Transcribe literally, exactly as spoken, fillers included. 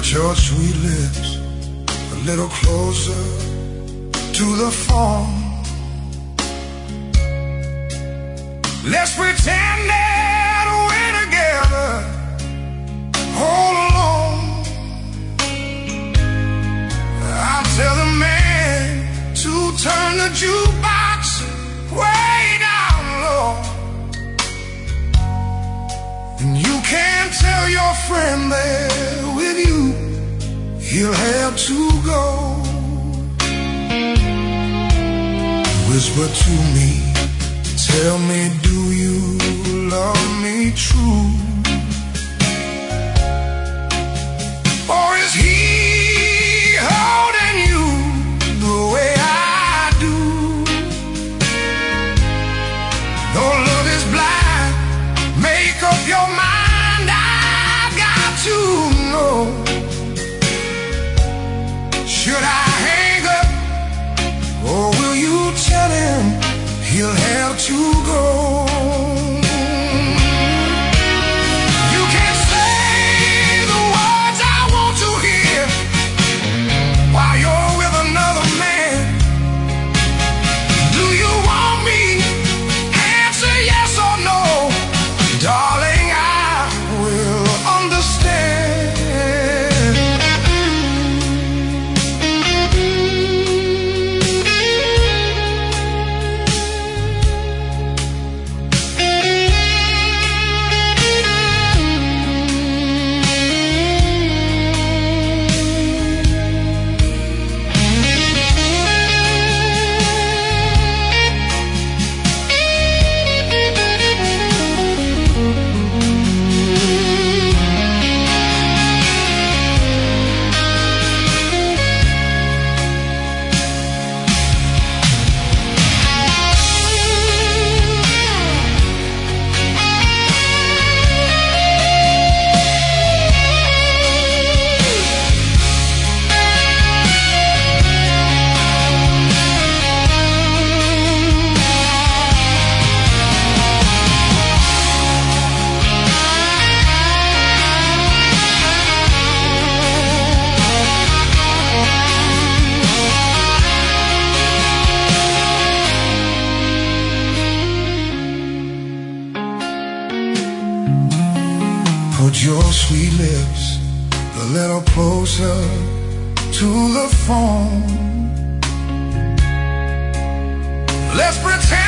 Put your sweet lips a little closer to the phone. Let's pretend that we're together all alone. I'll tell the man to turn the jukebox way down low. And you can't tell your friend there with you, he'll have to go. Whisper to me, tell me, do you love me true? Or is he holding you the way I do? Though love is blind, make up your mind, I've got to know. Should I hang up, or will you tell him he'll have to go? You can't say the words I want to hear while you're with another man. Do you want me? Answer yes or no. Darling, I will understand. Put your sweet lips a little closer to the phone. Let's pretend